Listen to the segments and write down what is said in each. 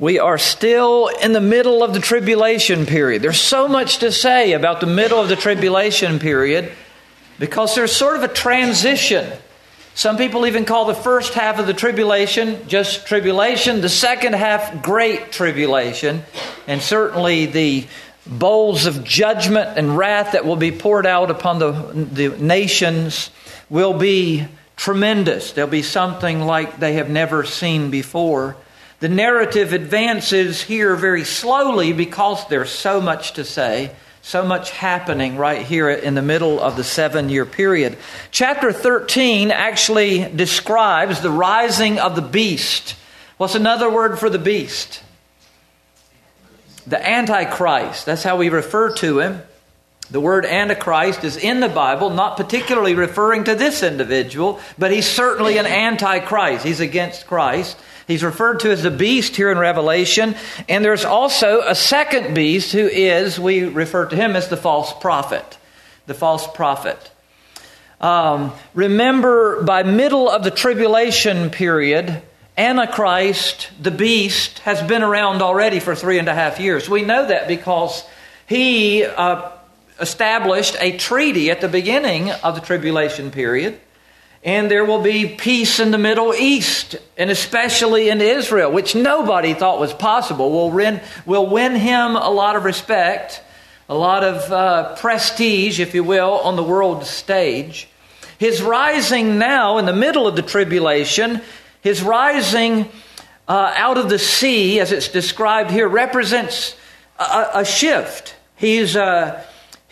We are still in the middle of the tribulation period. There's so much to say about the middle of the tribulation period because there's sort of a transition. Some people even call the first half of the tribulation just tribulation, the second half great tribulation, and certainly the bowls of judgment and wrath that will be poured out upon the nations will be tremendous. There'll be something like they have never seen before. The narrative advances here very slowly because there's so much to say, so much happening right here in the middle of the 7-year period. Chapter 13 actually describes the rising of the beast. What's another word for the beast? The Antichrist. That's how we refer to him. The word Antichrist is in the Bible, not particularly referring to this individual, but he's certainly an Antichrist. He's against Christ. He's referred to as the beast here in Revelation. And there's also a second beast who is, we refer to him as the false prophet. The false prophet. Remember, by middle of the tribulation period, Antichrist, the beast, has been around already for 3.5 years. We know that because he established a treaty at the beginning of the tribulation period. And there will be peace in the Middle East, and especially in Israel, which nobody thought was possible. We'll win him a lot of respect, a lot of prestige, if you will, on the world stage. His rising now in the middle of the tribulation, his rising out of the sea, as it's described here, represents a shift. He is a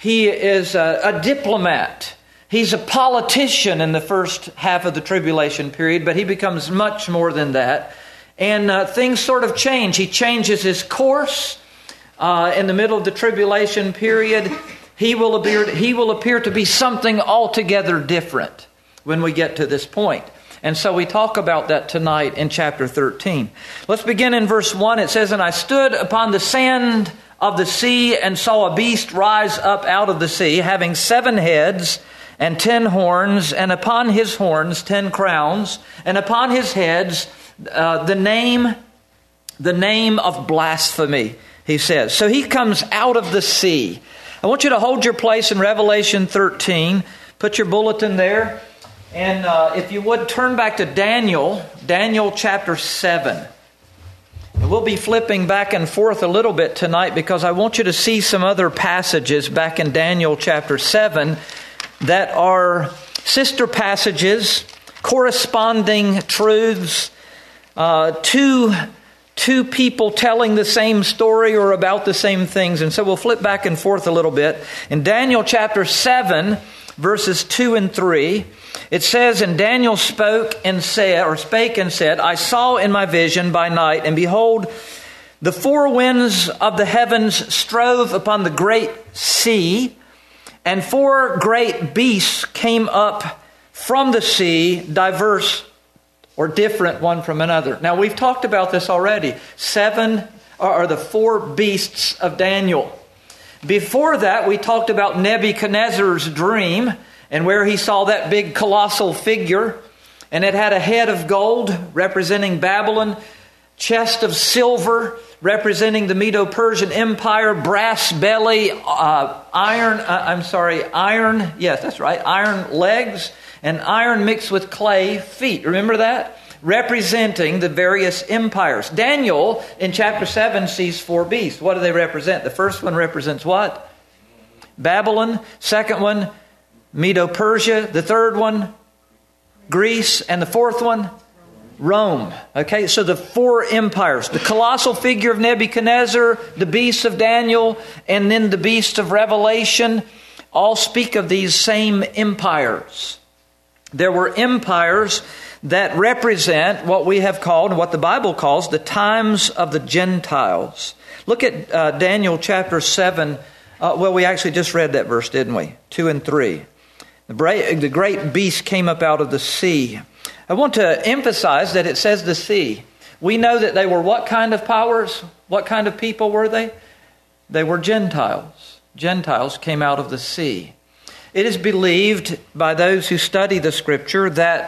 diplomat. He's a politician in the first half of the tribulation period, but he becomes much more than that. And things sort of change. He changes his course in the middle of the tribulation period. He will appear to be something altogether different when we get to this point. And so we talk about that tonight in chapter 13. Let's begin in verse 1. It says, "And I stood upon the sand of the sea and saw a beast rise up out of the sea, having 7 heads and 10 horns, and upon his horns 10 crowns, and upon his heads the name of blasphemy," he says. So he comes out of the sea. I want you to hold your place in Revelation 13. Put your bulletin there. And if you would, turn back to Daniel chapter 7. And we'll be flipping back and forth a little bit tonight because I want you to see some other passages back in Daniel chapter 7 that are sister passages, corresponding truths, two people telling the same story or about the same things. And so we'll flip back and forth a little bit. In Daniel chapter 7, verses 2 and 3, it says, "And Daniel spake and said, I saw in my vision by night, and behold, the 4 winds of the heavens strove upon the great sea, and 4 great beasts came up from the sea, diverse or different one from another." Now, we've talked about this already. 7 are the 4 beasts of Daniel. Before that, we talked about Nebuchadnezzar's dream and where he saw that big colossal figure. And it had a head of gold representing Babylon, chest of silver representing the Medo-Persian Empire, brass belly, iron legs, and iron mixed with clay feet. Remember that? Representing the various empires. Daniel, in chapter 7, sees 4 beasts. What do they represent? The first one represents what? Babylon. Second one, Medo-Persia. The third one, Greece. And the fourth one, Rome. Okay, so the 4 empires. The colossal figure of Nebuchadnezzar, the beast of Daniel, and then the beast of Revelation all speak of these same empires. There were empires that represent what we have called, what the Bible calls, the times of the Gentiles. Look at Daniel chapter 7. We actually just read that verse, didn't we? 2 and 3. The great beast came up out of the sea. I want to emphasize that it says the sea. We know that they were what kind of powers? What kind of people were they? They were Gentiles. Gentiles came out of the sea. It is believed by those who study the Scripture that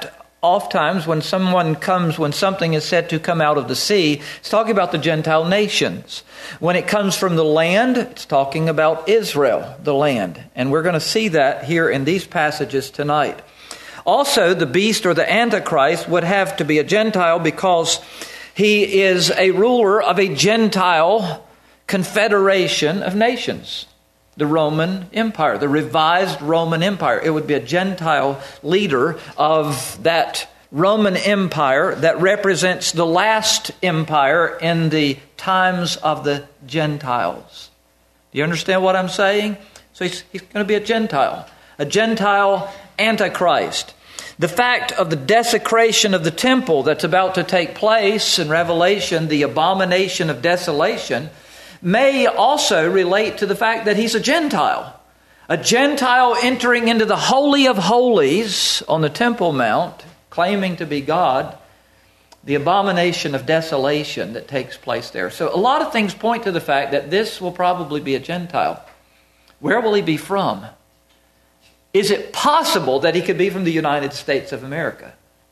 oftentimes when something is said to come out of the sea, it's talking about the Gentile nations. When it comes from the land, it's talking about Israel, the land. And we're going to see that here in these passages tonight. Also, the beast or the Antichrist would have to be a Gentile because he is a ruler of a Gentile confederation of nations. The Roman Empire, the revised Roman Empire. It would be a Gentile leader of that Roman Empire that represents the last empire in the times of the Gentiles. Do you understand what I'm saying? So he's going to be a Gentile Antichrist. The fact of the desecration of the temple that's about to take place in Revelation, the abomination of desolation, may also relate to the fact that he's a Gentile. A Gentile entering into the Holy of Holies on the Temple Mount, claiming to be God, the abomination of desolation that takes place there. So a lot of things point to the fact that this will probably be a Gentile. Where will he be from? Is it possible that he could be from the United States of America?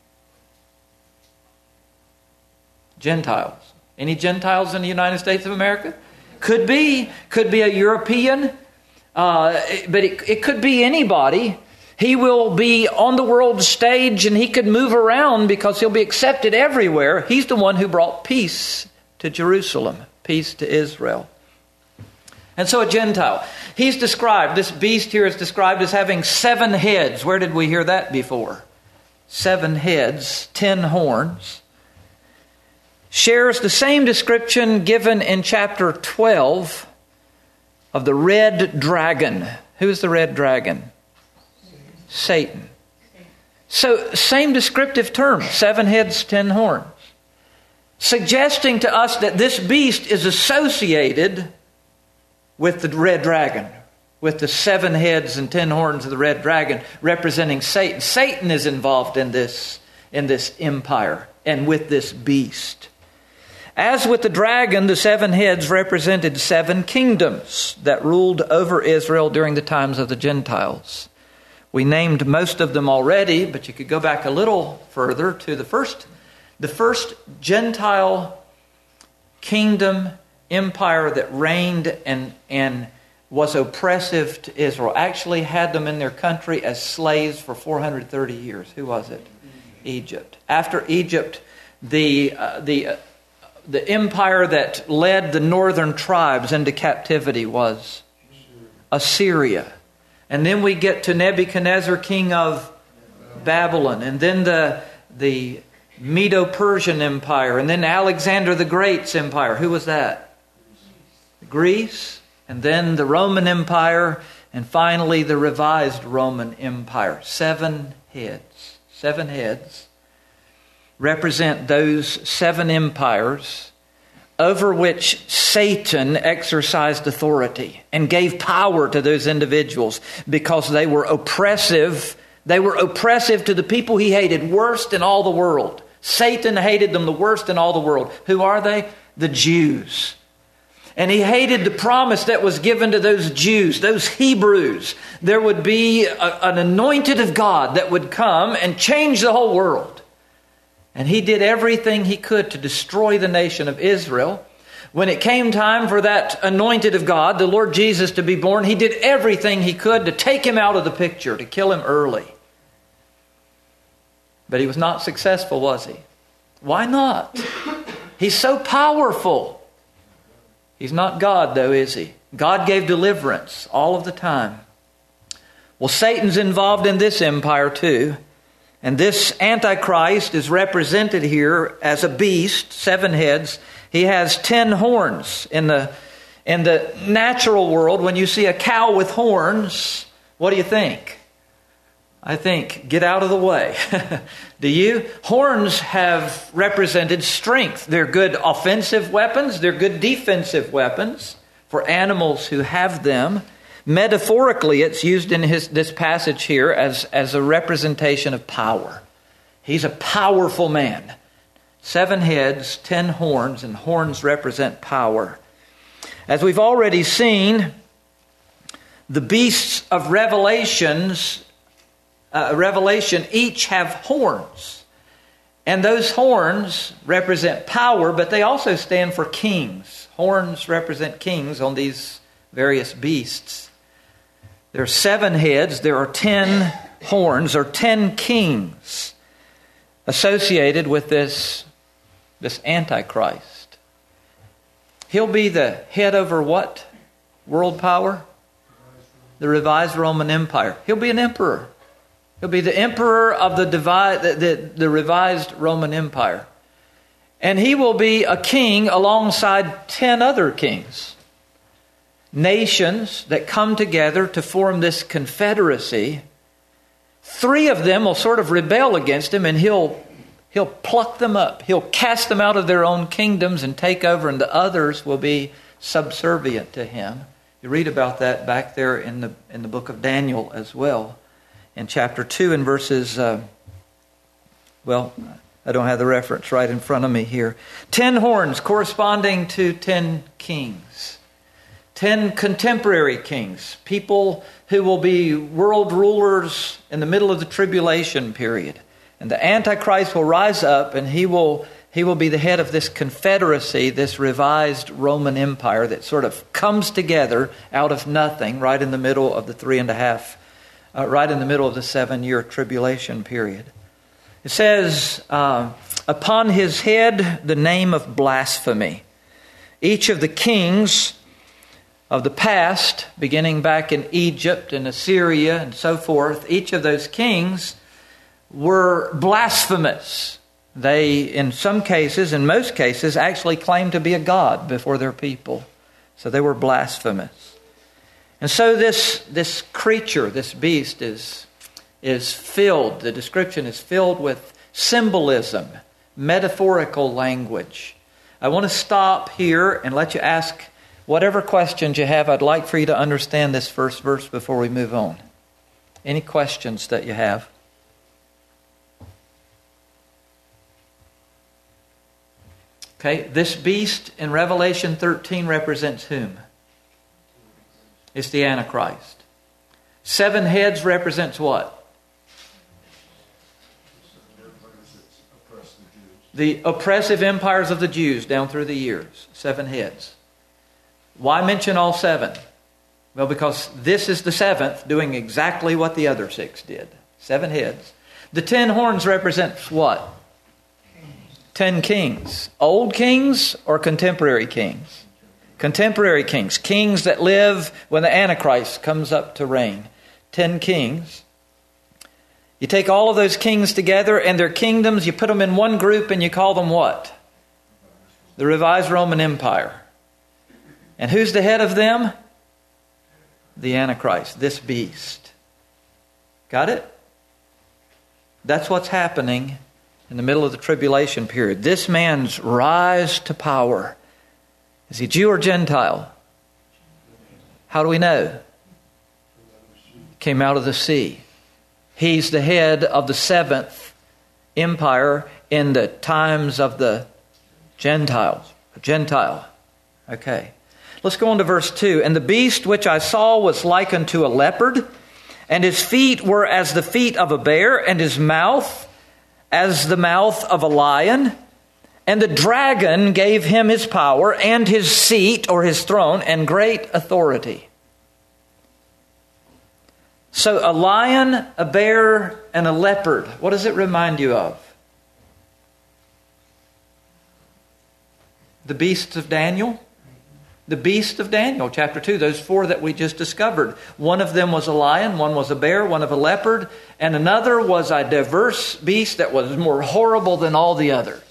Gentiles. Any Gentiles in the United States of America? Could be a European, but it could be anybody. He will be on the world stage and he could move around because he'll be accepted everywhere. He's the one who brought peace to Jerusalem, peace to Israel. And so a Gentile. This beast here is described as having 7 heads. Where did we hear that before? 7 heads, 10 horns. Shares the same description given in chapter 12 of the red dragon. Who is the red dragon? Satan. So, same descriptive term, 7 heads, 10 horns. Suggesting to us that this beast is associated with the red dragon, with the 7 heads and 10 horns of the red dragon representing Satan. Satan is involved in this empire and with this beast. As with the dragon, the 7 heads represented 7 kingdoms that ruled over Israel during the times of the Gentiles. We named most of them already, but you could go back a little further to the first Gentile kingdom empire that reigned and was oppressive to Israel. Actually had them in their country as slaves for 430 years. Who was it? Egypt. After Egypt, the empire that led the northern tribes into captivity was Assyria. And then we get to Nebuchadnezzar, king of Babylon. And then the Medo-Persian Empire. And then Alexander the Great's empire. Who was that? Greece. And then the Roman Empire. And finally the revised Roman Empire. 7 heads. 7 heads represent those 7 empires over which Satan exercised authority and gave power to those individuals because they were oppressive. They were oppressive to the people he hated worst in all the world. Satan hated them the worst in all the world. Who are they? The Jews. And he hated the promise that was given to those Jews, those Hebrews. There would be an anointed of God that would come and change the whole world. And he did everything he could to destroy the nation of Israel. When it came time for that anointed of God, the Lord Jesus, to be born, he did everything he could to take him out of the picture, to kill him early. But he was not successful, was he? Why not? He's so powerful. He's not God, though, is he? God gave deliverance all of the time. Well, Satan's involved in this empire too. And this Antichrist is represented here as a beast, 7 heads. He has 10 horns. In the natural world, when you see a cow with horns, what do you think? I think, get out of the way. Do you? Horns have represented strength. They're good offensive weapons. They're good defensive weapons for animals who have them. Metaphorically, it's used in this passage here as a representation of power. He's a powerful man. 7 heads, 10 horns, and horns represent power. As we've already seen, the beasts of Revelation each have horns. And those horns represent power, but they also stand for kings. Horns represent kings on these various beasts. There are 7 heads. There are 10 horns, or 10 kings associated with this Antichrist. He'll be the head over what world power? The revised Roman Empire. He'll be an emperor. He'll be the emperor of the revised Roman Empire. And he will be a king alongside 10 other kings. Nations that come together to form this confederacy. 3 of them will sort of rebel against him, and he'll pluck them up. He'll cast them out of their own kingdoms and take over, and the others will be subservient to him. You read about that back there in the book of Daniel as well. In chapter 2 and verses, I don't have the reference right in front of me here. 10 horns corresponding to 10 kings. 10 contemporary kings. People who will be world rulers in the middle of the tribulation period. And the Antichrist will rise up, and he will be the head of this confederacy, this revised Roman Empire that sort of comes together out of nothing right in the middle of the 7-year tribulation period. It says, upon his head the name of blasphemy. Each of the kings of the past, beginning back in Egypt and Assyria and so forth, each of those kings were blasphemous. They, in some cases, in most cases, actually claimed to be a god before their people. So they were blasphemous. And so this creature, this beast, is filled, the description is filled with symbolism, metaphorical language. I want to stop here and let you ask whatever questions you have. I'd like for you to understand this first verse before we move on. Any questions that you have? Okay, this beast in Revelation 13 represents whom? It's the Antichrist. 7 heads represents what? The oppressive empires of the Jews down through the years. 7 heads. Why mention all 7? Well, because this is the 7th doing exactly what the other 6 did. 7 heads. The 10 horns represents what? 10 kings. Old kings or contemporary kings? Contemporary kings. Kings that live when the Antichrist comes up to reign. 10 kings. You take all of those kings together and their kingdoms, you put them in one group and you call them what? The revised Roman Empire. And who's the head of them? The Antichrist, this beast. Got it? That's what's happening in the middle of the tribulation period. This man's rise to power. Is he Jew or Gentile? How do we know? Came out of the sea. He's the head of the 7th empire in the times of the Gentiles. Gentile. Okay. Let's go on to verse 2. And the beast which I saw was like unto a leopard, and his feet were as the feet of a bear, and his mouth as the mouth of a lion. And the dragon gave him his power and his seat or his throne and great authority. So a lion, a bear, and a leopard. What does it remind you of? The beasts of Daniel? The beast of Daniel, chapter 2, those 4 that we just discovered. One of them was a lion, one was a bear, one of a leopard, and another was a diverse beast that was more horrible than all the others.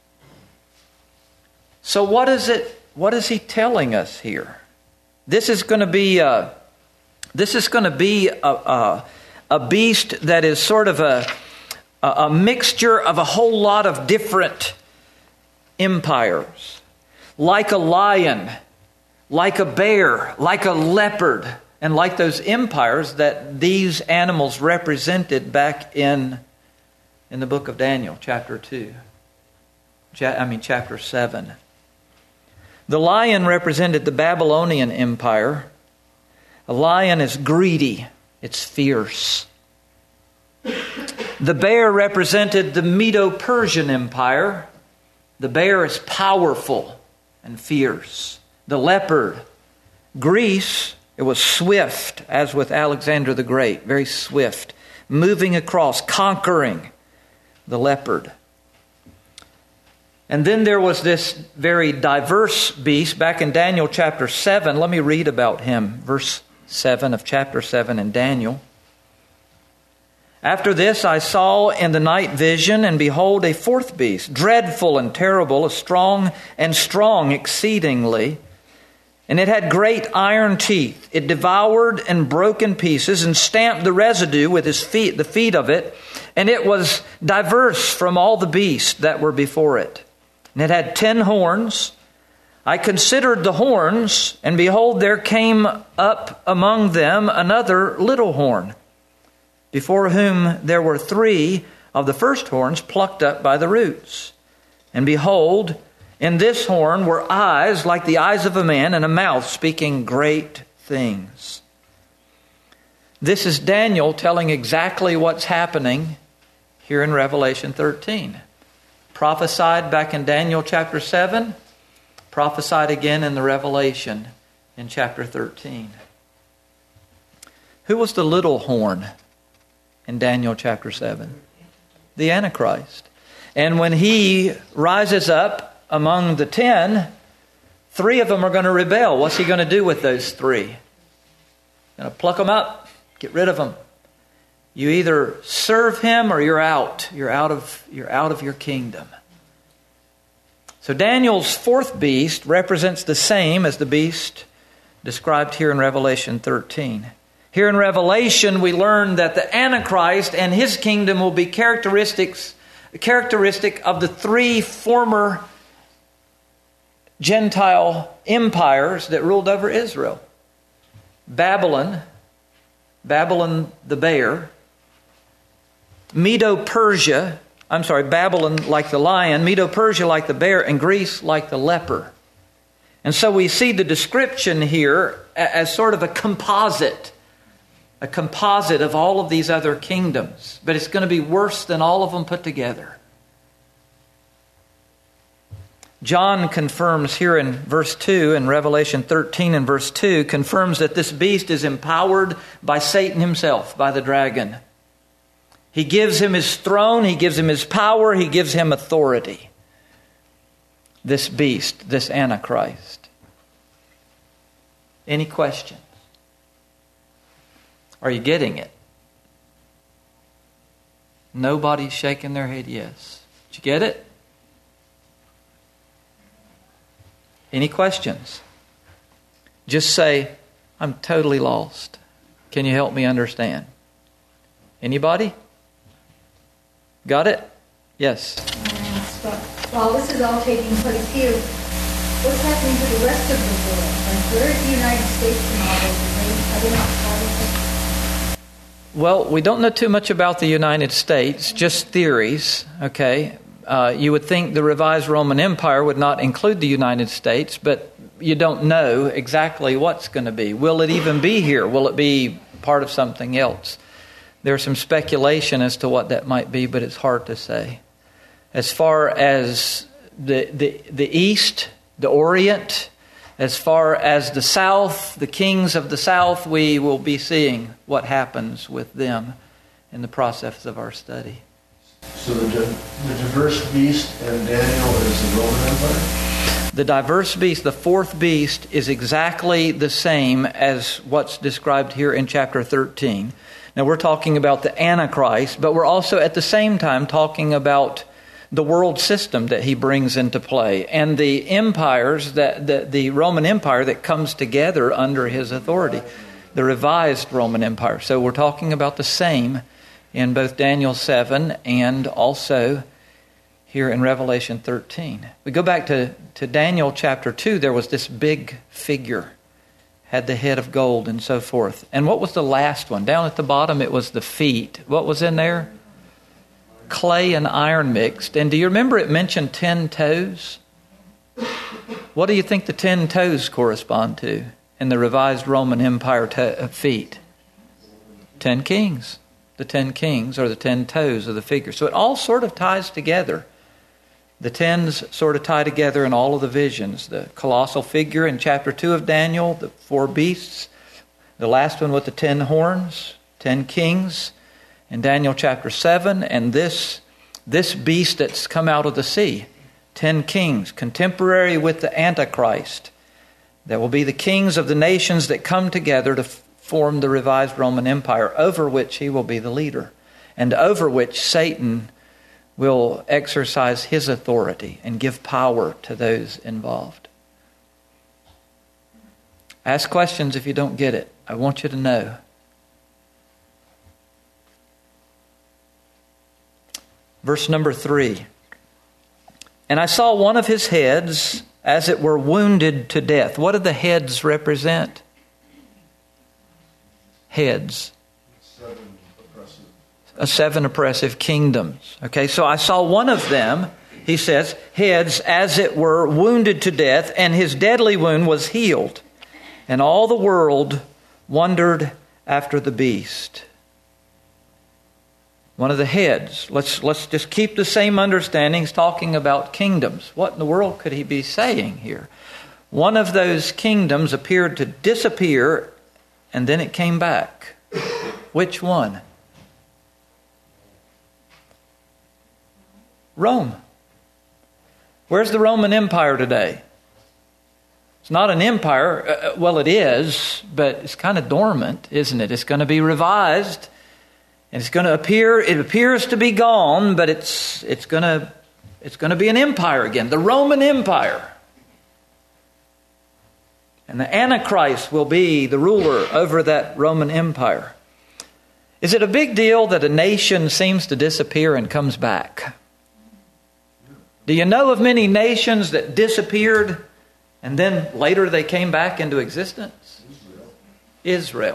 So what is he telling us here? This is going to be a beast that is sort of a mixture of a whole lot of different empires. Like a lion, like a bear, like a leopard, and like those empires that these animals represented back in the book of Daniel, chapter 2. Chapter 7. The lion represented the Babylonian Empire. A lion is greedy. It's fierce. The bear represented the Medo-Persian Empire. The bear is powerful and fierce. The leopard, Greece, it was swift, as with Alexander the Great, very swift, moving across, conquering the leopard. And then there was this very diverse beast back in Daniel chapter 7. Let me read about him, verse 7 of chapter 7 in Daniel. After this I saw in the night vision, and behold, a fourth beast, dreadful and terrible, strong exceedingly. And it had great iron teeth. It devoured and broke in pieces and stamped the residue with his feet, the feet of it. And it was diverse from all the beasts that were before it. And it had 10 horns. I considered the horns, and behold, there came up among them another little horn, before whom there were 3 of the first horns plucked up by the roots. And behold, in this horn were eyes like the eyes of a man, and a mouth speaking great things. This is Daniel telling exactly what's happening here in Revelation 13. Prophesied back in Daniel chapter 7, prophesied again in the Revelation in chapter 13. Who was the little horn in Daniel chapter 7? The Antichrist. And when he rises up among the 10, 3 of them are going to rebel. What's he going to do with those 3? Going to pluck them up, get rid of them. You either serve him or you're out. You're out of your kingdom. So Daniel's fourth beast represents the same as the beast described here in Revelation 13. Here in Revelation, we learn that the Antichrist and his kingdom will be characteristic of the 3 former Gentile empires that ruled over Israel. Babylon the bear, Babylon like the lion, Medo-Persia like the bear, and Greece like the leper. And so we see the description here as sort of a composite of all of these other kingdoms. But it's going to be worse than all of them put together. John confirms here in verse 2, in Revelation 13 and verse 2, confirms that this beast is empowered by Satan himself, by the dragon. He gives him his throne, he gives him his power, he gives him authority. This beast, this Antichrist. Any questions? Are you getting it? Nobody's shaking their head yes. Did you get it? Any questions? Just say, I'm totally lost. Can you help me understand? Anybody? Got it? Yes. While this is all taking place here, what's happening to the rest of the world? Like, where is the United States in all this? Are they not part of it? Well, we don't know too much about the United States, just theories, okay? You would think the revised Roman Empire would not include the United States, but you don't know exactly what's going to be. Will it even be here? Will it be part of something else? There's some speculation as to what that might be, but it's hard to say. As far as the East, the Orient, as far as the South, the kings of the South, we will be seeing what happens with them in the process of our study. So the diverse beast in Daniel is the Roman Empire? The diverse beast, the fourth beast, is exactly the same as what's described here in chapter 13. Now we're talking about the Antichrist, but we're also at the same time talking about the world system that he brings into play and the empires, the Roman Empire that comes together under his authority, the revised Roman Empire. So we're talking about the same in both Daniel 7 and also here in Revelation 13. We go back to Daniel chapter 2, there was this big figure, had the head of gold and so forth. And what was the last one? Down at the bottom it was the feet. What was in there? Clay and iron mixed. And do you remember it mentioned 10 toes? What do you think the 10 toes correspond to in the revised Roman Empire feet? 10 kings. the 10 kings are the 10 toes of the figure. So it all sort of ties together. The 10s sort of tie together in all of the visions. The colossal figure in chapter 2 of Daniel, the 4 beasts, the last one with the 10 horns, 10 kings in Daniel chapter 7, and this beast that's come out of the sea, 10 kings, contemporary with the Antichrist. That will be the kings of the nations that come together to form the revised Roman Empire, over which he will be the leader, and over which Satan will exercise his authority and give power to those involved. Ask questions if you don't get it. I want you to know. Verse number 3. And I saw one of his heads, as it were, wounded to death. What do the heads represent? Heads. 7 oppressive kingdoms. Okay, so I saw one of them, he says, heads, as it were, wounded to death, and his deadly wound was healed. And all the world wondered after the beast. One of the heads. Let's just keep the same understandings talking about kingdoms. What in the world could he be saying here? One of those kingdoms appeared to disappear, and then it came back. Which one? Rome. Where's the Roman Empire today? It's not an empire. Well, it is, but it's kind of dormant, isn't it? It's going to be revised, and it's going to appear. It appears to be gone, but it's going to be an empire again, the Roman Empire. And the Antichrist will be the ruler over that Roman Empire. Is it a big deal that a nation seems to disappear and comes back? Do you know of many nations that disappeared and then later they came back into existence? Israel.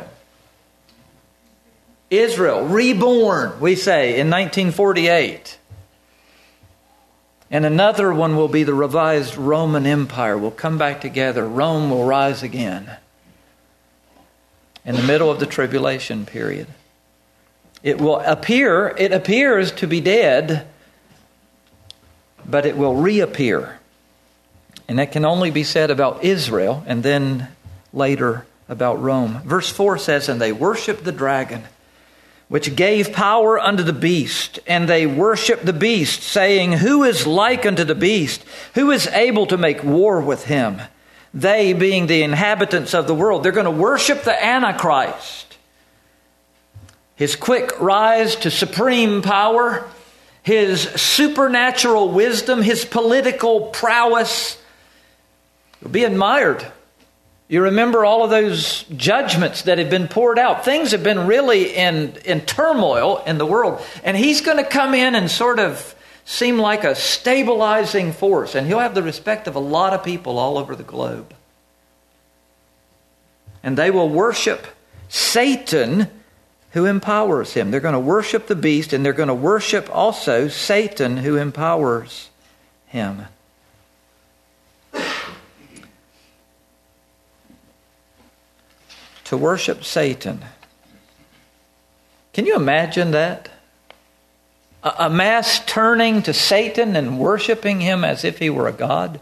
Israel, reborn, we say, in 1948. And another one will be the revised Roman Empire. We'll come back together. Rome will rise again in the middle of the tribulation period. It appears to be dead, but it will reappear. And that can only be said about Israel and then later about Rome. Verse 4 says, and they worshiped the dragon, which gave power unto the beast. And they worshiped the beast, saying, who is like unto the beast? Who is able to make war with him? They, being the inhabitants of the world, they're going to worship the Antichrist. His quick rise to supreme power, his supernatural wisdom, his political prowess will be admired. You remember all of those judgments that have been poured out. Things have been really in turmoil in the world. And he's going to come in and sort of seem like a stabilizing force. And he'll have the respect of a lot of people all over the globe. And they will worship Satan, who empowers him. They're going to worship the beast, and they're going to worship also Satan, who empowers him. To worship Satan. Can you imagine that? A mass turning to Satan and worshiping him as if he were a god?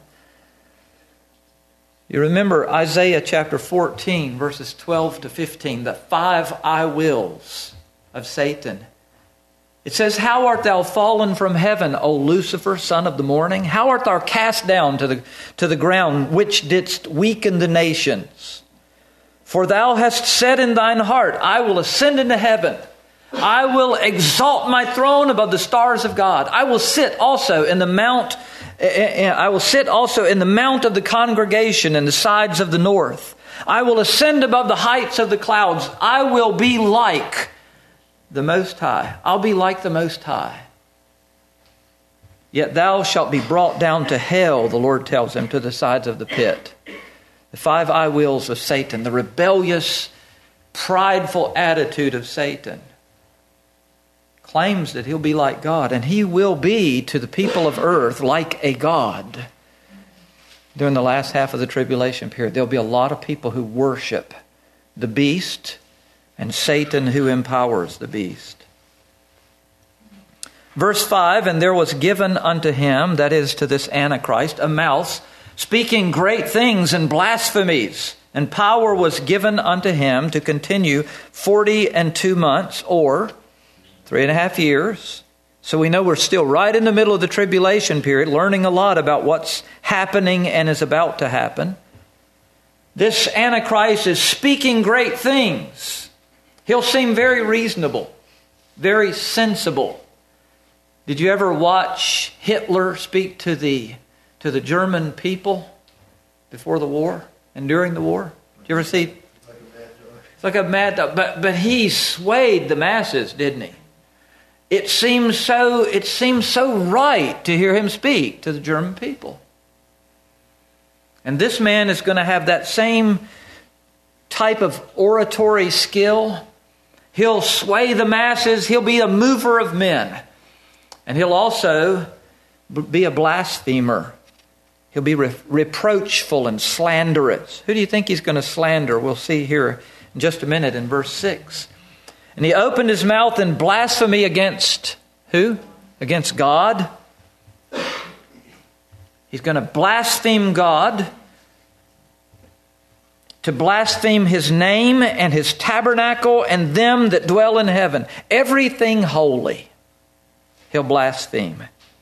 You remember Isaiah chapter 14, verses 12 to 15, the 5 I wills of Satan. It says, how art thou fallen from heaven, O Lucifer, son of the morning? How art thou cast down to the ground, which didst weaken the nations? For thou hast said in thine heart, I will ascend into heaven. I will exalt my throne above the stars of God. I will sit also in the mount. I will sit also in the mount of the congregation in the sides of the north. I will ascend above the heights of the clouds. I will be like the Most High. I'll be like the Most High. Yet thou shalt be brought down to hell, the Lord tells him, to the sides of the pit. The 5 I wills of Satan, the rebellious, prideful attitude of Satan, claims that he'll be like God, and he will be to the people of earth like a god. During the last half of the tribulation period, there'll be a lot of people who worship the beast and Satan who empowers the beast. Verse 5, and there was given unto him, that is to this Antichrist, a mouth, speaking great things and blasphemies. And power was given unto him to continue 42 months, or 3.5 years. So we know we're still right in the middle of the tribulation period, learning a lot about what's happening and is about to happen. This Antichrist is speaking great things. He'll seem very reasonable, very sensible. Did you ever watch Hitler speak to the German people before the war and during the war? Did you ever see? It's like a mad dog. But he swayed the masses, didn't he? It seems so right to hear him speak to the German people. And this man is going to have that same type of oratory skill. He'll sway the masses. He'll be a mover of men. And he'll also be a blasphemer. He'll be reproachful and slanderous. Who do you think he's going to slander? We'll see here in just a minute in verse 6. And he opened his mouth in blasphemy against who? Against God. He's going to blaspheme God, to blaspheme his name and his tabernacle and them that dwell in heaven. Everything holy, he'll blaspheme.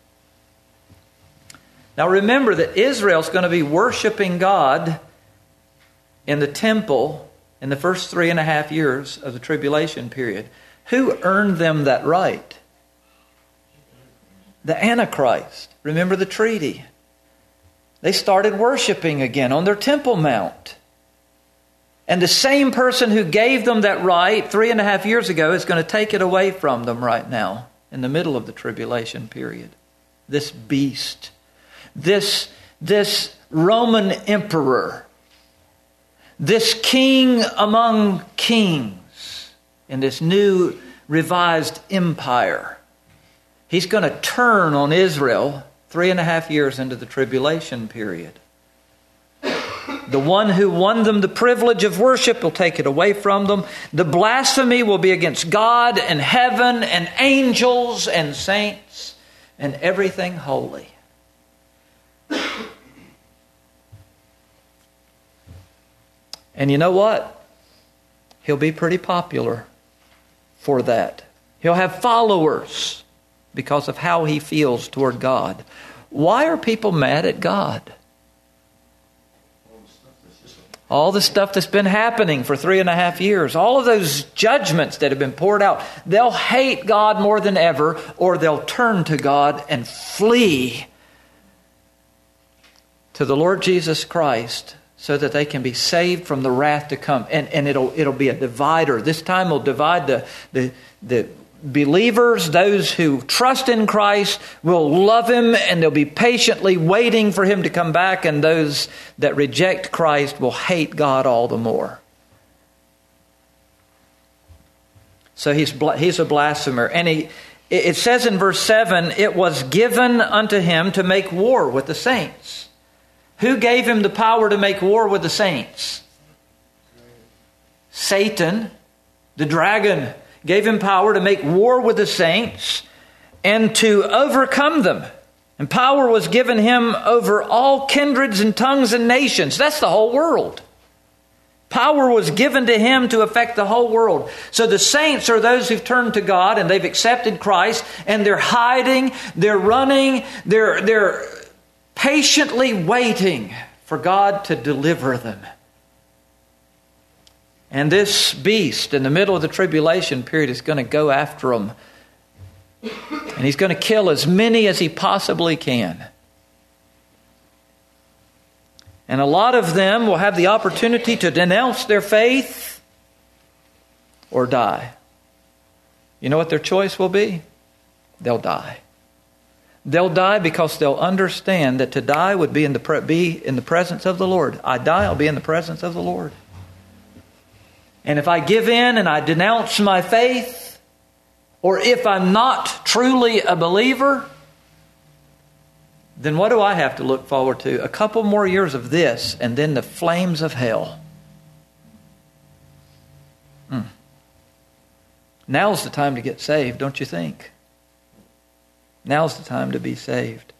Now remember that Israel's going to be worshiping God in the temple in the first 3.5 years of the tribulation period. Who earned them that right? The Antichrist. Remember the treaty. They started worshiping again on their Temple Mount. And the same person who gave them that right 3.5 years ago is going to take it away from them right now in the middle of the tribulation period. This beast. This Roman emperor. This king among kings in this new revised empire. He's going to turn on Israel 3.5 years into the tribulation period. The one who won them the privilege of worship will take it away from them. The blasphemy will be against God and heaven and angels and saints and everything holy. And you know what? He'll be pretty popular for that. He'll have followers because of how he feels toward God. Why are people mad at God? All the stuff that's been happening for 3.5 years, all of those judgments that have been poured out, they'll hate God more than ever, or they'll turn to God and flee to the Lord Jesus Christ so that they can be saved from the wrath to come. And it'll be a divider. This time will divide the believers. Those who trust in Christ will love Him and they'll be patiently waiting for Him to come back. And those that reject Christ will hate God all the more. So he's a blasphemer. And it says in verse 7, it was given unto him to make war with the saints. Who gave him the power to make war with the saints? Satan, the dragon, gave him power to make war with the saints and to overcome them. And power was given him over all kindreds and tongues and nations. That's the whole world. Power was given to him to affect the whole world. So the saints are those who've turned to God and they've accepted Christ and they're hiding, they're running, they're patiently waiting for God to deliver them. And this beast in the middle of the tribulation period is going to go after them. And he's going to kill as many as he possibly can. And a lot of them will have the opportunity to denounce their faith or die. You know what their choice will be? They'll die. They'll die because they'll understand that to die would be in the presence of the Lord. I die, I'll be in the presence of the Lord. And if I give in and I denounce my faith, or if I'm not truly a believer, then what do I have to look forward to? A couple more years of this and then the flames of hell. Now's the time to get saved, don't you think? Now's the time to be saved.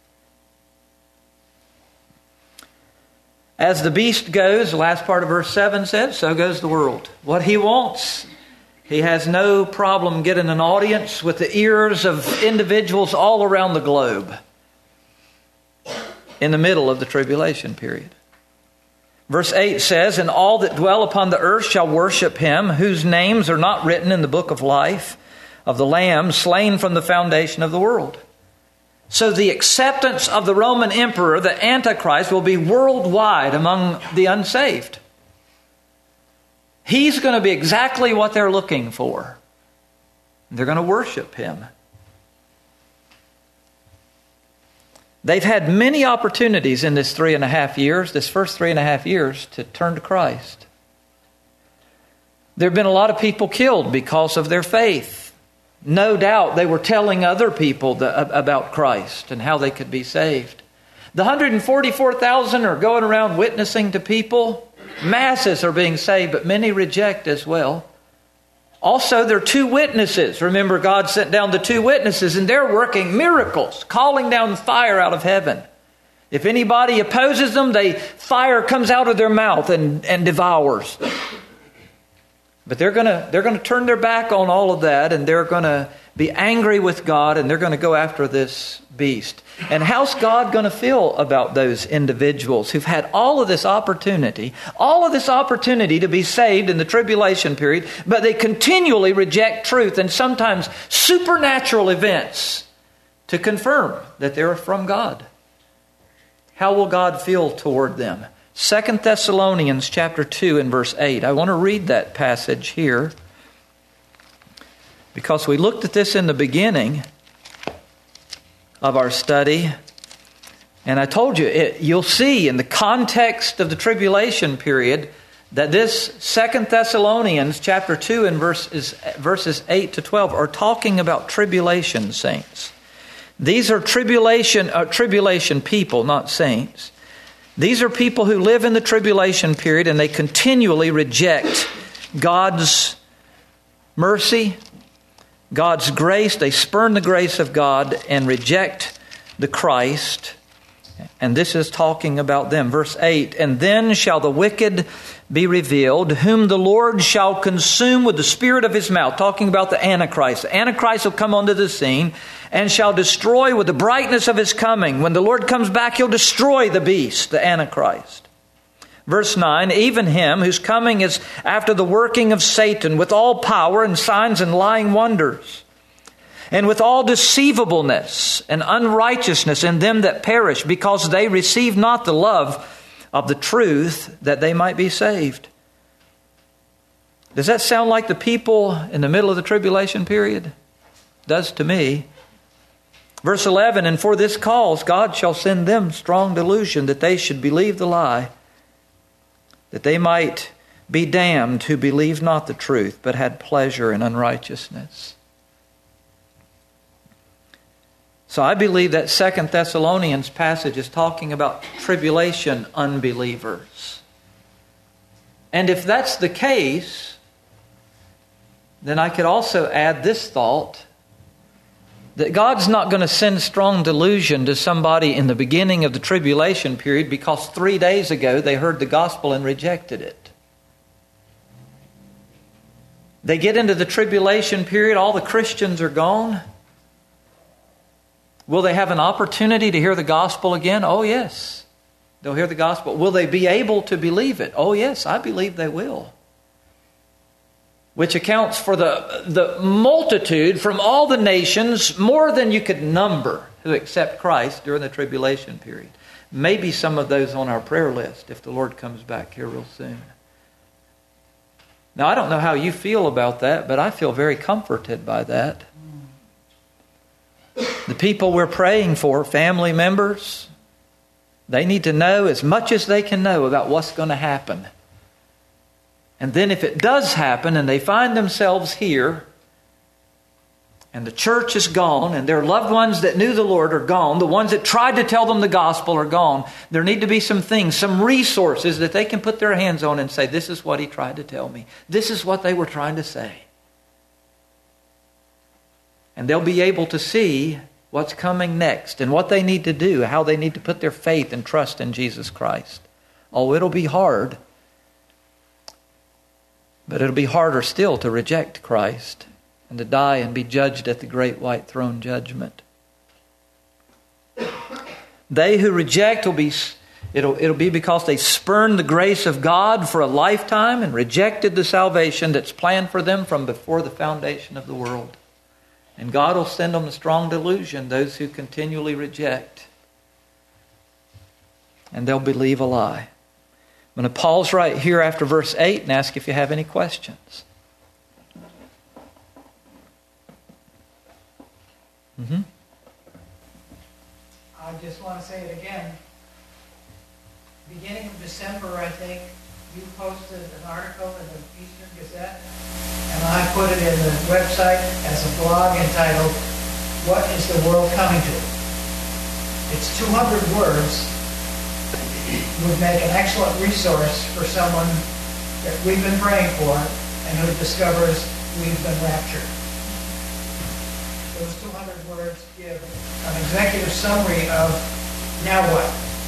As the beast goes, the last part of verse 7 says, so goes the world. What he wants, he has no problem getting an audience with the ears of individuals all around the globe in the middle of the tribulation period. Verse 8 says, and all that dwell upon the earth shall worship him, whose names are not written in the book of life of the Lamb slain from the foundation of the world. So the acceptance of the Roman emperor, the Antichrist, will be worldwide among the unsaved. He's going to be exactly what they're looking for. They're going to worship him. They've had many opportunities in this 3.5 years, this first 3.5 years, to turn to Christ. There have been a lot of people killed because of their faith. No doubt they were telling other people about Christ and how they could be saved. The 144,000 are going around witnessing to people. Masses are being saved, but many reject as well. Also, there are 2 witnesses. Remember, God sent down the 2 witnesses, and they're working miracles, calling down fire out of heaven. If anybody opposes them, fire comes out of their mouth and devours. But they're going to turn their back on all of that, and they're going to be angry with God, and they're going to go after this beast. And how's God going to feel about those individuals who've had all of this opportunity to be saved in the tribulation period, but they continually reject truth and sometimes supernatural events to confirm that they're from God? How will God feel toward them? 2 Thessalonians chapter 2 and verse 8. I want to read that passage here because we looked at this in the beginning of our study. And I told you, you'll see in the context of the tribulation period that this 2 Thessalonians chapter 2 and verses 8 to 12 are talking about tribulation saints. These are tribulation people, not saints. These are people who live in the tribulation period and they continually reject God's mercy, God's grace. They spurn the grace of God and reject the Christ. And this is talking about them. Verse 8, and then shall the wicked be revealed, whom the Lord shall consume with the spirit of his mouth. Talking about the Antichrist. The Antichrist will come onto the scene and shall destroy with the brightness of his coming. When the Lord comes back, he'll destroy the beast, the Antichrist. Verse 9, even him whose coming is after the working of Satan with all power and signs and lying wonders, and with all deceivableness and unrighteousness in them that perish, because they receive not the love of the truth, that they might be saved. Does that sound like the people in the middle of the tribulation period? It does to me. Verse 11, and for this cause God shall send them strong delusion, that they should believe the lie, that they might be damned who believed not the truth, but had pleasure in unrighteousness. So I believe that 2 Thessalonians passage is talking about tribulation unbelievers. And if that's the case, then I could also add this thought, that God's not going to send strong delusion to somebody in the beginning of the tribulation period because 3 days ago they heard the gospel and rejected it. They get into the tribulation period, all the Christians are gone. Will they have an opportunity to hear the gospel again? Oh, yes. They'll hear the gospel. Will they be able to believe it? Oh, yes, I believe they will. Which accounts for the multitude from all the nations, more than you could number, who accept Christ during the tribulation period. Maybe some of those on our prayer list if the Lord comes back here real soon. Now, I don't know how you feel about that, but I feel very comforted by that. The people we're praying for, family members, they need to know as much as they can know about what's going to happen. And then if it does happen and they find themselves here and the church is gone and their loved ones that knew the Lord are gone, the ones that tried to tell them the gospel are gone, there need to be some things, some resources that they can put their hands on and say, this is what he tried to tell me. This is what they were trying to say. And they'll be able to see what's coming next and what they need to do, how they need to put their faith and trust in Jesus Christ. Oh, it'll be hard. But it'll be harder still to reject Christ and to die and be judged at the great white throne judgment. They who reject it'll be because they spurned the grace of God for a lifetime and rejected the salvation that's planned for them from before the foundation of the world. And God will send them a strong delusion, those who continually reject. And they'll believe a lie. I'm going to pause right here after verse 8 and ask if you have any questions. I just want to say it again. Beginning of December, I think, you posted an article in the Eastern Gazette, and I put it in the website as a blog entitled, "What is the World Coming to?" It's 200 words. Would make an excellent resource for someone that we've been praying for and who discovers we've been raptured. Those 200 words give an executive summary of now what?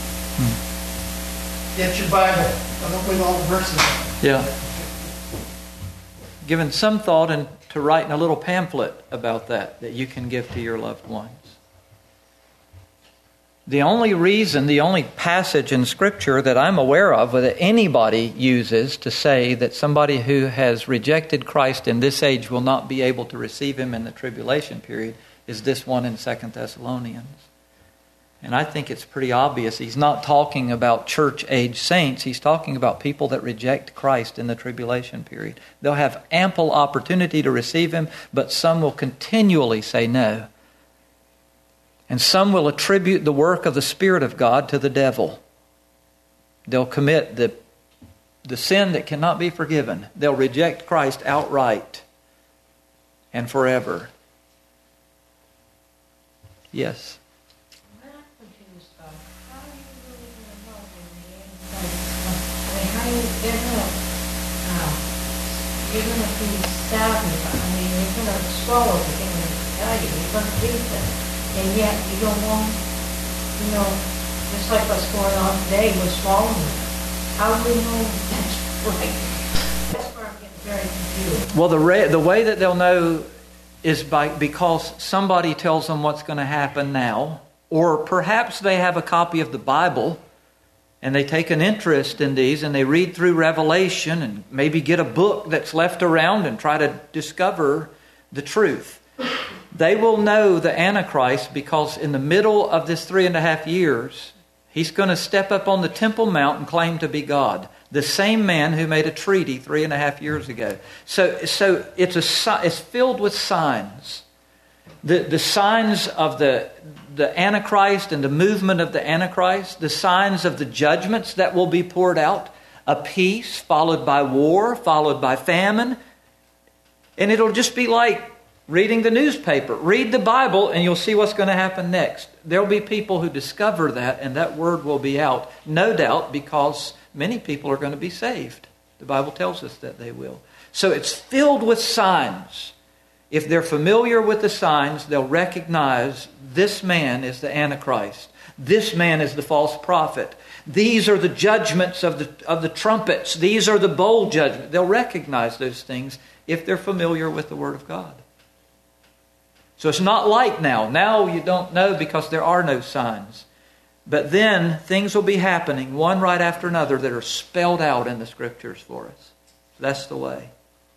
Get your Bible. Come up with all the verses. Yeah. Given some thought into writing a little pamphlet about that you can give to your loved ones. The only passage in Scripture that I'm aware of that anybody uses to say that somebody who has rejected Christ in this age will not be able to receive Him in the tribulation period is this one in 2 Thessalonians. And I think it's pretty obvious. He's not talking about church-age saints. He's talking about people that reject Christ in the tribulation period. They'll have ample opportunity to receive Him, but some will continually say no. And some will attribute the work of the Spirit of God to the devil. They'll commit the sin that cannot be forgiven. They'll reject Christ outright and forever. Yes? I'm confused about how you really know when the Antichrist. I mean, how you get up? You're going to be saddened. I mean, you're going to swallow the thing they tell you. You're going to read them. And yet you don't want, just like what's going on today with swallowing them. How do we know that's right? That's where I'm getting very confused. Well, the way that they'll know is because somebody tells them what's going to happen now, or perhaps they have a copy of the Bible and they take an interest in these and they read through Revelation and maybe get a book that's left around and try to discover the truth. They will know the Antichrist because in the middle of this 3.5 years, he's going to step up on the Temple Mount and claim to be God. The same man who made a treaty 3.5 years ago. So it's filled with signs. The signs of the Antichrist and the movement of the Antichrist. The signs of the judgments that will be poured out. A peace followed by war, followed by famine. And it'll just be like reading the newspaper. Read the Bible and you'll see what's going to happen next. There'll be people who discover that and that word will be out. No doubt because many people are going to be saved. The Bible tells us that they will. So it's filled with signs. If they're familiar with the signs, they'll recognize this man is the Antichrist. This man is the false prophet. These are the judgments of the trumpets. These are the bowl judgments. They'll recognize those things if they're familiar with the Word of God. So it's not like now. Now you don't know because there are no signs. But then things will be happening, one right after another, that are spelled out in the Scriptures for us. That's the way.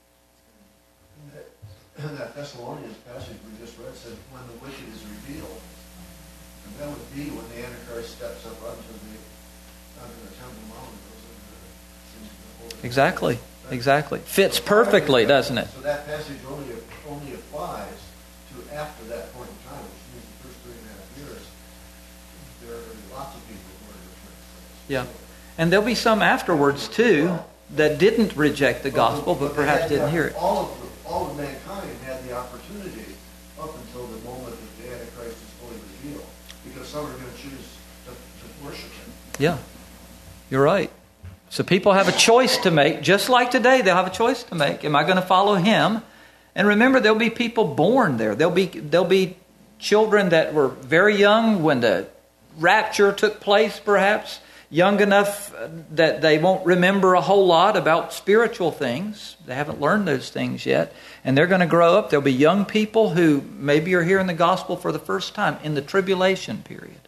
That Thessalonians passage we just read said, when the wicked is revealed. And that would be when the Antichrist steps up onto the Temple Mount and goes into the holy. Exactly. Fits perfectly, doesn't it? So that passage only applies to after that point in time, which means the first 3.5 years, there are lots of people who are different. Yeah. And there'll be some afterwards, too, that didn't reject the gospel, but perhaps didn't hear it. All of mankind had the opportunity up until the moment that the Antichrist is fully revealed, because some are going to choose to worship him. Yeah, you're right. So people have a choice to make, just like today they'll have a choice to make. Am I going to follow him? And remember, there'll be people born there. There'll be children that were very young when the rapture took place, perhaps, young enough that they won't remember a whole lot about spiritual things. They haven't learned those things yet. And they're going to grow up. There'll be young people who maybe are hearing the gospel for the first time in the tribulation period.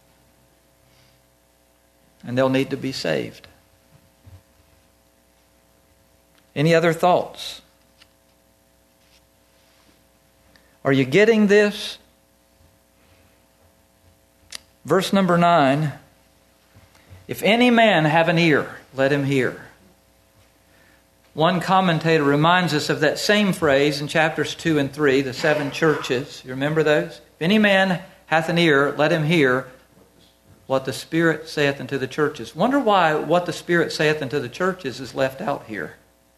And they'll need to be saved. Any other thoughts? Are you getting this? Verse number 9. If any man have an ear, let him hear. One commentator reminds us of that same phrase in chapters 2 and 3, the 7 churches. You remember those? If any man hath an ear, let him hear what the Spirit saith unto the churches. Wonder why what the Spirit saith unto the churches is left out here.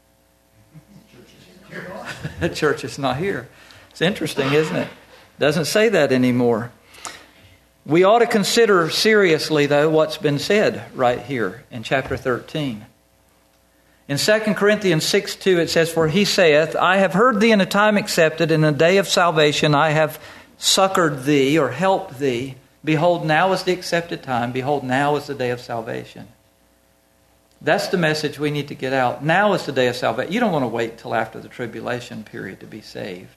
The church is not here. It's interesting, isn't it? Doesn't say that anymore. We ought to consider seriously, though, what's been said right here in chapter 13. In 2 Corinthians 6:2 it says, For he saith, I have heard thee in a time accepted, in a day of salvation I have succored thee, or helped thee. Behold, now is the accepted time. Behold, now is the day of salvation. That's the message we need to get out. Now is the day of salvation. You don't want to wait till after the tribulation period to be saved.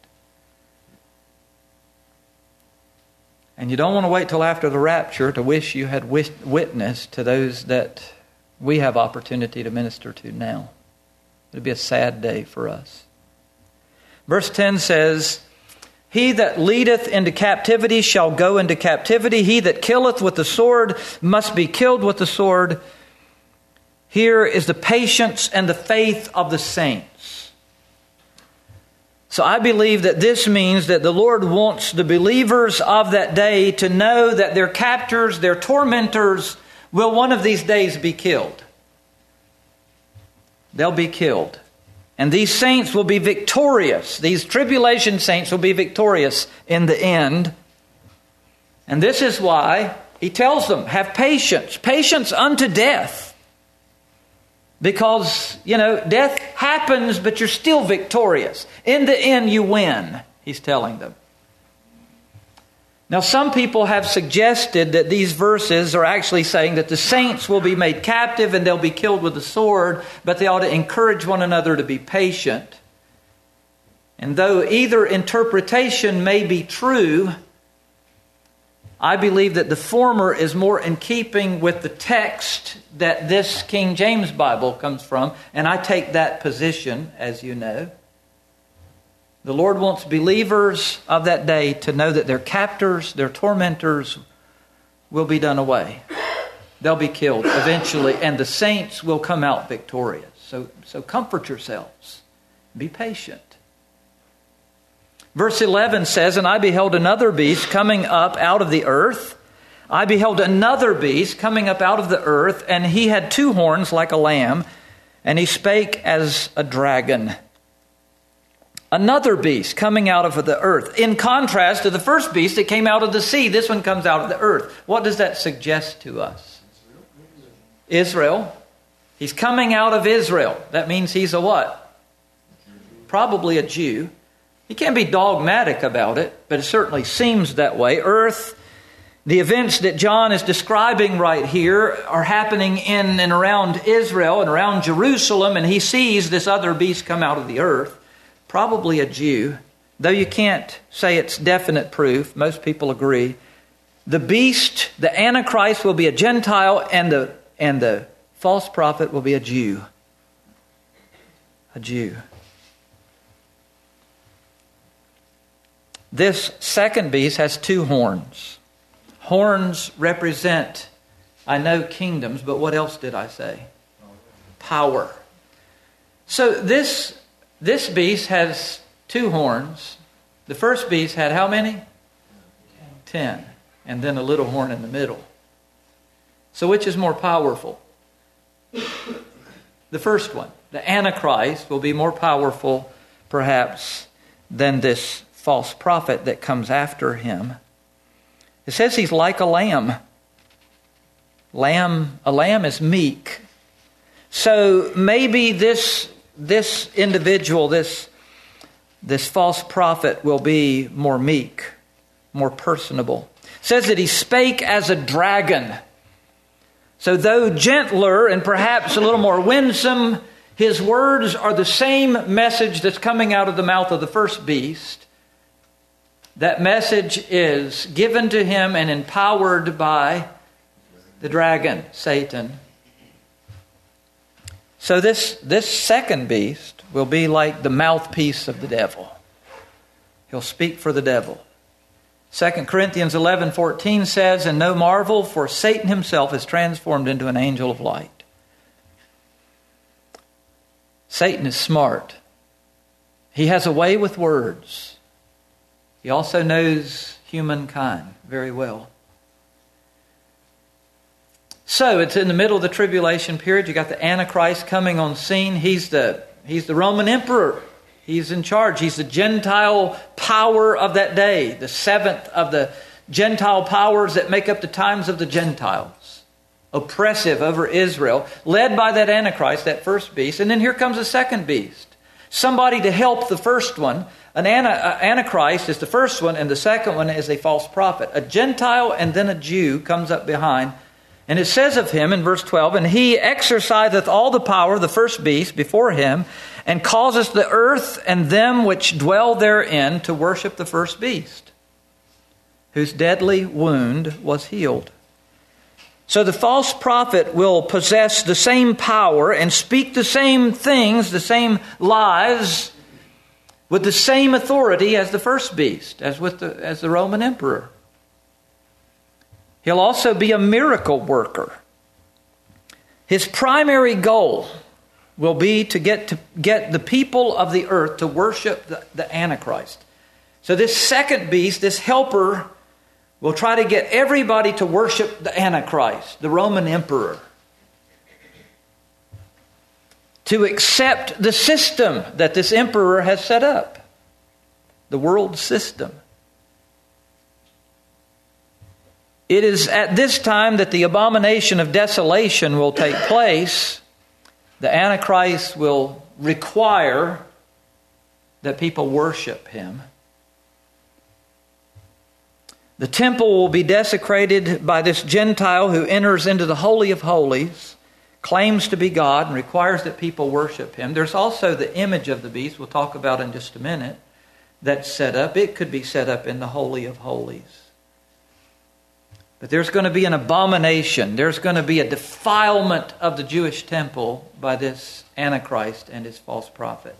And you don't want to wait till after the rapture to wish you had witnessed to those that we have opportunity to minister to now. It would be a sad day for us. Verse 10 says, He that leadeth into captivity shall go into captivity. He that killeth with the sword must be killed with the sword. Here is the patience and the faith of the saints. So I believe that this means that the Lord wants the believers of that day to know that their captors, their tormentors, will one of these days be killed. They'll be killed. And these saints will be victorious. These tribulation saints will be victorious in the end. And this is why he tells them, have patience. Patience unto death. Because, death happens, but you're still victorious. In the end, you win, he's telling them. Now, some people have suggested that these verses are actually saying that the saints will be made captive and they'll be killed with the sword, but they ought to encourage one another to be patient. And though either interpretation may be true, I believe that the former is more in keeping with the text that this King James Bible comes from, and I take that position, as you know. The Lord wants believers of that day to know that their captors, their tormentors will be done away. They'll be killed eventually, and the saints will come out victorious. So comfort yourselves. Be patient. Verse 11 says, And I beheld another beast coming up out of the earth. I beheld another beast coming up out of the earth, and he had 2 horns like a lamb, and he spake as a dragon. Another beast coming out of the earth. In contrast to the first beast that came out of the sea, this one comes out of the earth. What does that suggest to us? Israel. He's coming out of Israel. That means he's a what? Probably a Jew. He can't be dogmatic about it, but it certainly seems that way. Earth, the events that John is describing right here are happening in and around Israel and around Jerusalem, and he sees this other beast come out of the earth, probably a Jew, though you can't say it's definite proof. Most people agree. The beast, the Antichrist, will be a Gentile, and the false prophet will be a Jew. A Jew. This second beast has 2 horns. Horns represent, I know, kingdoms, but what else did I say? Power. So this beast has 2 horns. The first beast had how many? 10. And then a little horn in the middle. So which is more powerful? The first one. The Antichrist will be more powerful, perhaps, than this false prophet that comes after him. It says he's like a lamb. A lamb is meek. So maybe this individual, this false prophet will be more meek more personable. It says that he spake as a dragon. So though gentler and perhaps a little more winsome, his words are the same message that's coming out of the mouth of the first beast. That message is given to him and empowered by the dragon, Satan. So this second beast will be like the mouthpiece of the devil. He'll speak for the devil. 2 Corinthians 11:14 says, "And no marvel, for Satan himself is transformed into an angel of light." Satan is smart. He has a way with words. He also knows humankind very well. So it's in the middle of the tribulation period. You got the Antichrist coming on scene. He's the Roman emperor. He's in charge. He's the Gentile power of that day, the seventh of the Gentile powers that make up the times of the Gentiles. Oppressive over Israel, led by that Antichrist, that first beast. And then here comes a second beast. Somebody to help the first one. An Antichrist is the first one, and the second one is a false prophet. A Gentile and then a Jew comes up behind. And it says of him in verse 12, "And he exerciseth all the power of the first beast before him, and causeth the earth and them which dwell therein to worship the first beast, whose deadly wound was healed." So the false prophet will possess the same power and speak the same things, the same lies, with the same authority as the first beast, as the Roman emperor. He'll also be a miracle worker. His primary goal will be to get the people of the earth to worship the Antichrist. So this second beast, this helper, will try to get everybody to worship the Antichrist, the Roman emperor. To accept the system that this emperor has set up. The world system. It is at this time that the abomination of desolation will take place. The Antichrist will require that people worship him. The temple will be desecrated by this Gentile who enters into the Holy of Holies, claims to be God, and requires that people worship him. There's also the image of the beast, we'll talk about in just a minute, that's set up. It could be set up in the Holy of Holies. But there's going to be an abomination. There's going to be a defilement of the Jewish temple by this Antichrist and his false prophet.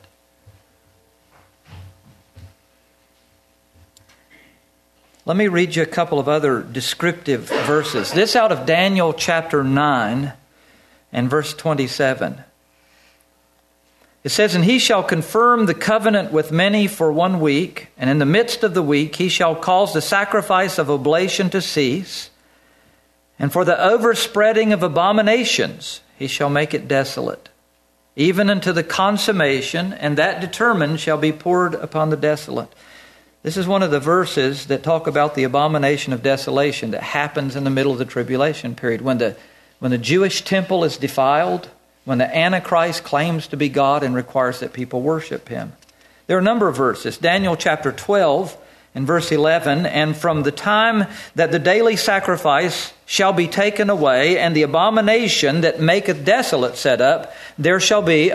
Let me read you a couple of other descriptive verses. This out of Daniel chapter 9 and verse 27. It says, "And he shall confirm the covenant with many for 1 week, and in the midst of the week he shall cause the sacrifice of oblation to cease, and for the overspreading of abominations he shall make it desolate, even unto the consummation, and that determined shall be poured upon the desolate." This is one of the verses that talk about the abomination of desolation that happens in the middle of the tribulation period. When the Jewish temple is defiled, when the Antichrist claims to be God and requires that people worship him. There are a number of verses. Daniel chapter 12 and verse 11, "And from the time that the daily sacrifice shall be taken away, and the abomination that maketh desolate set up, there shall be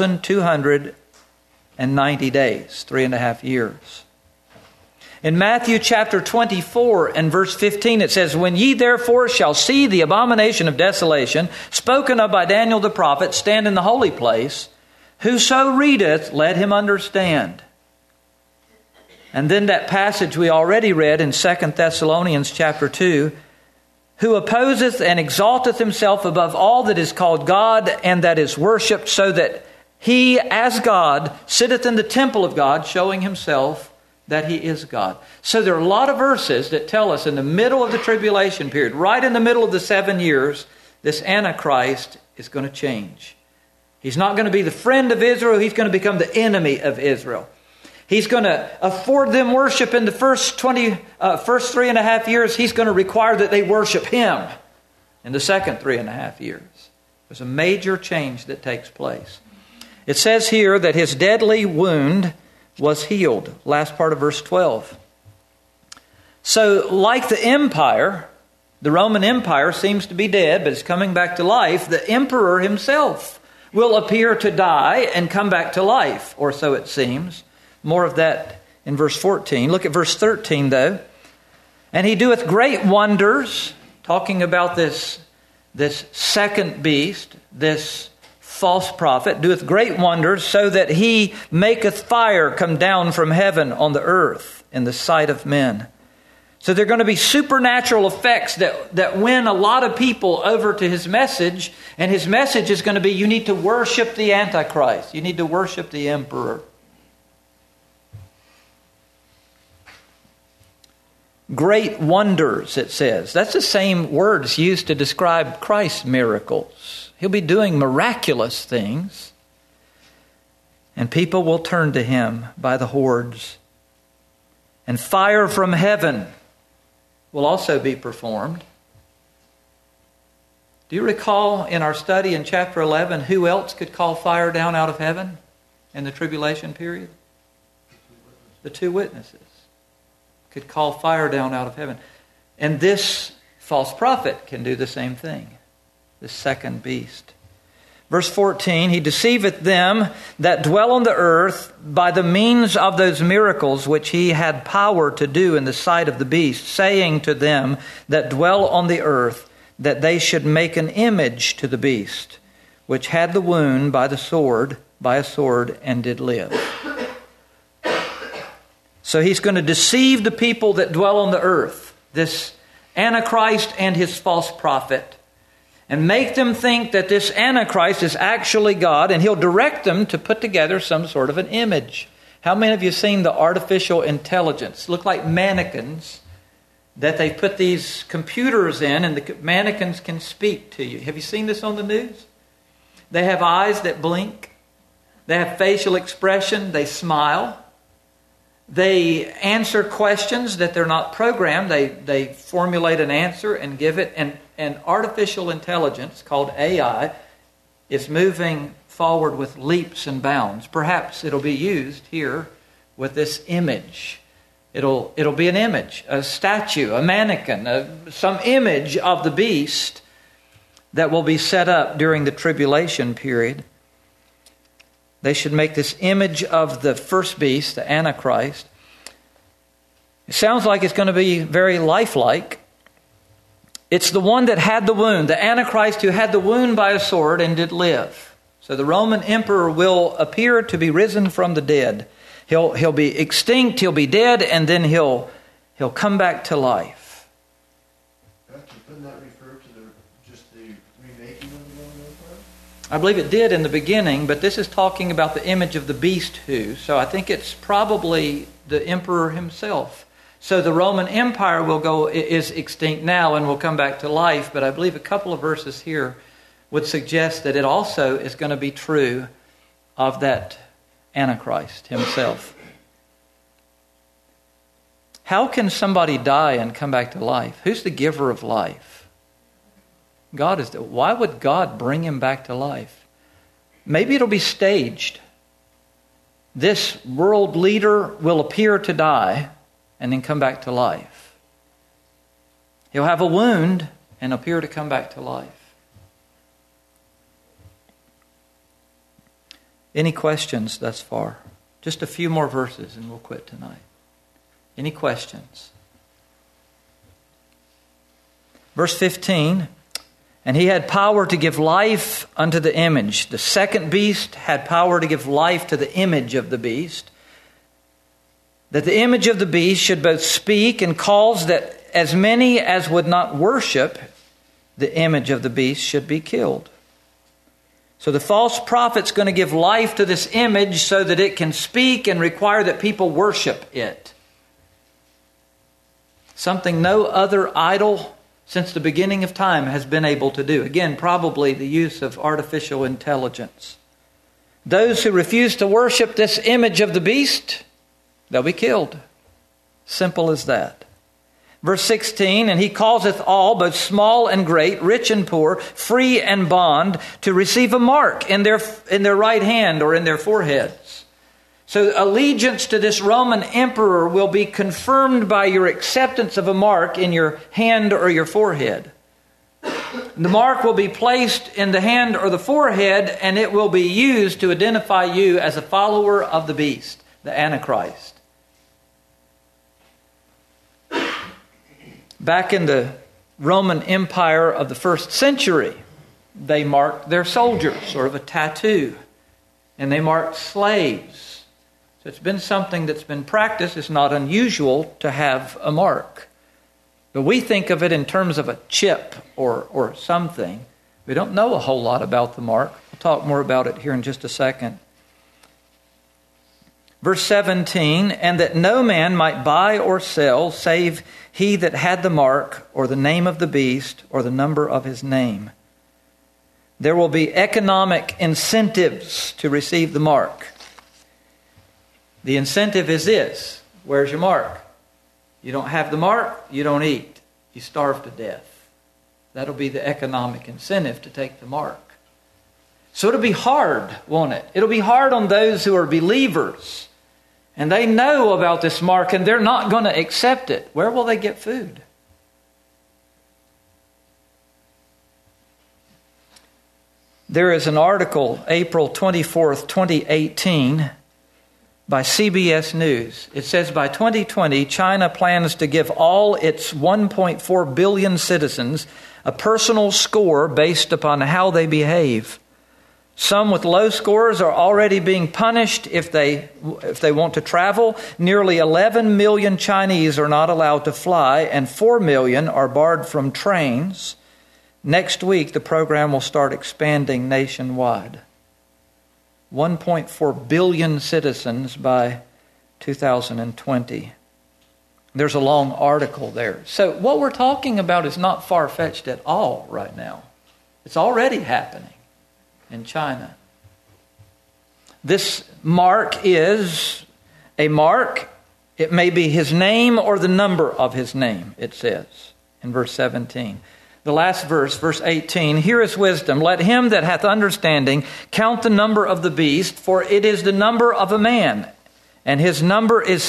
1,290 days, 3.5 years. In Matthew chapter 24 and verse 15 it says, "When ye therefore shall see the abomination of desolation, spoken of by Daniel the prophet, stand in the holy place, whoso readeth, let him understand." And then that passage we already read in 2 Thessalonians chapter 2, "Who opposeth and exalteth himself above all that is called God and that is worshipped, so that he as God sitteth in the temple of God, showing himself that he is God." So there are a lot of verses that tell us in the middle of the tribulation period, right in the middle of the 7 years, this Antichrist is going to change. He's not going to be the friend of Israel. He's going to become the enemy of Israel. He's going to afford them worship in the first 3.5 years. He's going to require that they worship him in the second 3.5 years. There's a major change that takes place. It says here that his deadly wound was healed. Last part of verse 12. So like the empire, the Roman Empire seems to be dead, but it's coming back to life. The emperor himself will appear to die and come back to life, or so it seems. More of that in verse 14. Look at verse 13, though. And he doeth great wonders, talking about this second beast, this false prophet, doeth great wonders, so that he maketh fire come down from heaven on the earth in the sight of men. So there are going to be supernatural effects that win a lot of people over to his message. And his message is going to be, you need to worship the Antichrist. You need to worship the emperor. Great wonders, it says. That's the same words used to describe Christ's miracles. He'll be doing miraculous things. And people will turn to him by the hordes. And fire from heaven will also be performed. Do you recall in our study in chapter 11 who else could call fire down out of heaven in the tribulation period? The two witnesses could call fire down out of heaven. And this false prophet can do the same thing. The second beast. Verse 14, he deceiveth them that dwell on the earth by the means of those miracles which he had power to do in the sight of the beast, saying to them that dwell on the earth that they should make an image to the beast, which had the wound by a sword, and did live. So he's going to deceive the people that dwell on the earth, this Antichrist and his false prophet, and make them think that this Antichrist is actually God, and he'll direct them to put together some sort of an image. How many of you have seen the artificial intelligence? Look like mannequins that they put these computers in, and the mannequins can speak to you. Have you seen this on the news? They have eyes that blink. They have facial expression. They smile. They answer questions that they're not programmed. They formulate an answer and give it. And artificial intelligence, called AI, is moving forward with leaps and bounds. Perhaps it'll be used here with this image. It'll be an image, a statue, a mannequin, some image of the beast that will be set up during the tribulation period. They should make this image of the first beast, the Antichrist. It sounds like it's going to be very lifelike. It's the one that had the wound, the Antichrist who had the wound by a sword and did live. So the Roman emperor will appear to be risen from the dead. He'll be extinct, he'll be dead, and then he'll come back to life. Couldn't that refer to just the remaking of the Roman Empire? I believe it did in the beginning, but this is talking about the image of the beast who. So I think it's probably the emperor himself. So the Roman Empire is extinct now and will come back to life, but I believe a couple of verses here would suggest that it also is going to be true of that Antichrist himself. How can somebody die and come back to life? Who's the giver of life? God is. Why would God bring him back to life? Maybe it'll be staged. This world leader will appear to die and then come back to life. He'll have a wound and appear to come back to life. Any questions thus far? Just a few more verses and we'll quit tonight. Any questions? Verse 15, and he had power to give life unto the image. The second beast had power to give life to the image of the beast, that the image of the beast should both speak and cause that as many as would not worship the image of the beast should be killed. So the false prophet's going to give life to this image so that it can speak and require that people worship it. Something no other idol since the beginning of time has been able to do. Again, probably the use of artificial intelligence. Those who refuse to worship this image of the beast, they'll be killed. Simple as that. Verse 16, and he causeth all, both small and great, rich and poor, free and bond, to receive a mark in their right hand or in their foreheads, So allegiance to this Roman emperor will be confirmed by your acceptance of a mark in your hand or your forehead. The mark will be placed in the hand or the forehead, and it will be used to identify you as a follower of the beast, the Antichrist. Back in the Roman Empire of the first century, they marked their soldiers, sort of a tattoo, and they marked slaves. So it's been something that's been practiced. It's not unusual to have a mark. But we think of it in terms of a chip or something. We don't know a whole lot about the mark. We'll talk more about it here in just a second. Verse 17, and that no man might buy or sell save he that had the mark or the name of the beast or the number of his name. There will be economic incentives to receive the mark. The incentive is this. Where's your mark? You don't have the mark, you don't eat. You starve to death. That'll be the economic incentive to take the mark. So it'll be hard, won't it? It'll be hard on those who are believers. And they know about this mark and they're not going to accept it. Where will they get food? There is an article, April 24th, 2018, by CBS News. It says by 2020, China plans to give all its 1.4 billion citizens a personal score based upon how they behave. Some with low scores are already being punished if they want to travel. Nearly 11 million Chinese are not allowed to fly, and 4 million are barred from trains. Next week, the program will start expanding nationwide. 1.4 billion citizens by 2020. There's a long article there. So what we're talking about is not far-fetched at all right now. It's already happening in China. This mark is a mark. It may be his name or the number of his name, it says in verse 17. The last verse, verse 18, here is wisdom. Let him that hath understanding count the number of the beast, for it is the number of a man, and his number is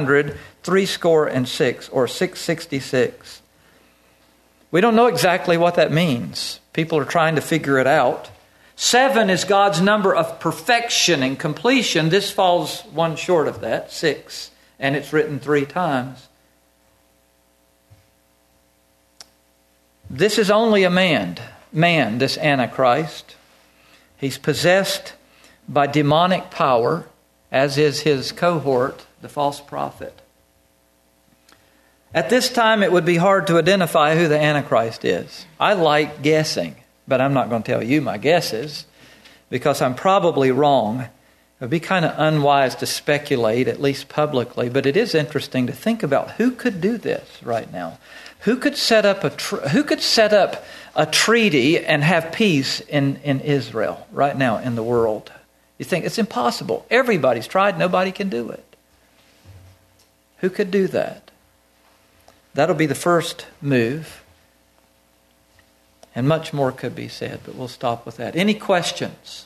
666, or 666. We don't know exactly what that means. People are trying to figure it out. 7 is God's number of perfection and completion. This falls one short of that, 6, and it's written 3 times. This is only a man, this Antichrist. He's possessed by demonic power, as is his cohort, the false prophet. At this time, it would be hard to identify who the Antichrist is. I like guessing, but I'm not going to tell you my guesses because I'm probably wrong. It would be kind of unwise to speculate, at least publicly, but it is interesting to think about who could do this right now. Who could set up a treaty and have peace in Israel right now in the world? You think it's impossible. Everybody's tried. Nobody can do it. Who could do that? That'll be the first move. And much more could be said, but we'll stop with that. Any questions?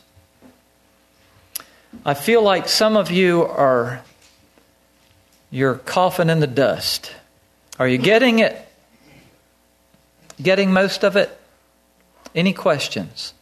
I feel like some of you you're coughing in the dust. Are you getting it? Getting most of it? Any questions?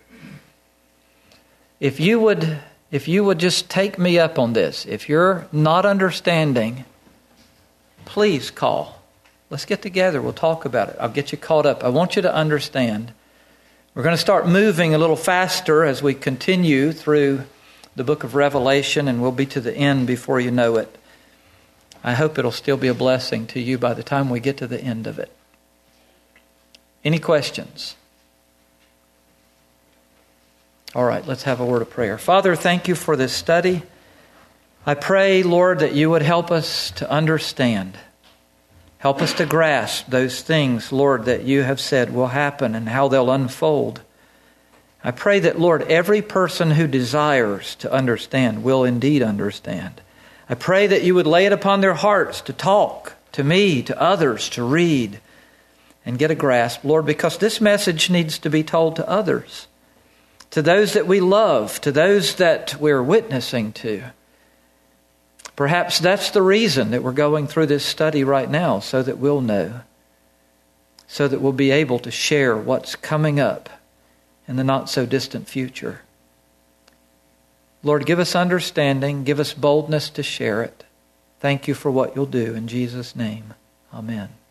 If you would just take me up on this, if you're not understanding, please call. Let's get together. We'll talk about it. I'll get you caught up. I want you to understand. We're going to start moving a little faster as we continue through the book of Revelation, and we'll be to the end before you know it. I hope it'll still be a blessing to you by the time we get to the end of it. Any questions? All right, let's have a word of prayer. Father, thank you for this study. I pray, Lord, that you would help us to understand. Help us to grasp those things, Lord, that you have said will happen and how they'll unfold. I pray that, Lord, every person who desires to understand will indeed understand. I pray that you would lay it upon their hearts to talk to me, to others, to read and get a grasp, Lord, because this message needs to be told to others, to those that we love, to those that we're witnessing to. Perhaps that's the reason that we're going through this study right now, so that we'll know, so that we'll be able to share what's coming up in the not-so-distant future. Lord, give us understanding, give us boldness to share it. Thank you for what you'll do. In Jesus' name, amen.